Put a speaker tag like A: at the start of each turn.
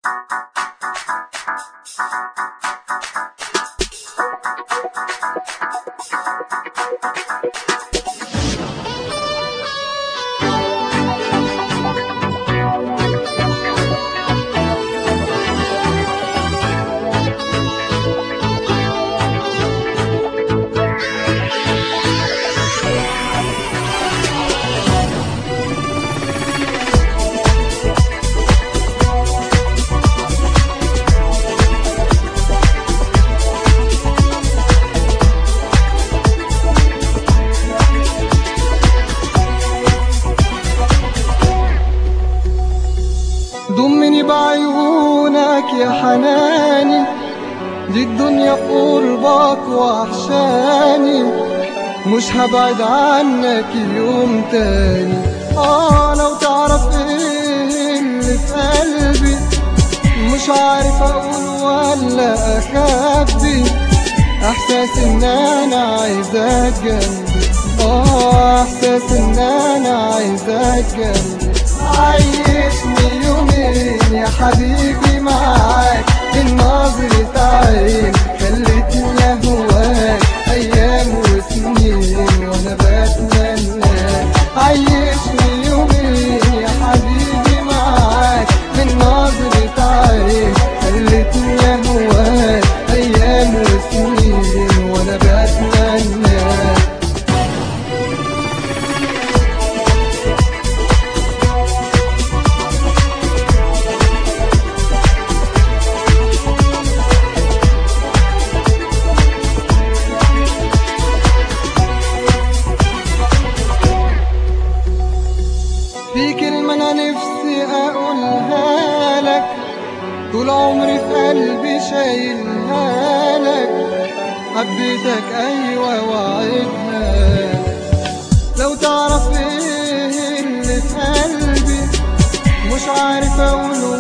A: ضمني بعيونك يا حناني، دي الدنيا في قربك وحشاني، مش هبعد عنك يوم تاني. لو تعرف ايه اللي في قلبي، مش عارف اقول ولا اخبي، احساس ان انا عايزك جنبي، احساس ان انا عايزك جنبي. عيشني يومين يا حبيبي معاك، النظرة عين خلتني اهواك، ايام وسنين وانا بتمناك. عيشني يومين يا حبيبي معاك، من نظرة عين خلتني اهواك، ايام وسنين وانا بتمناك. في كلمة أنا نفسي أقولها لك، طول عمري في قلبي شايلها لك، حبيتك أيوة وعدها لك. لو تعرف إيه اللي في قلبي، مش عارف أقوله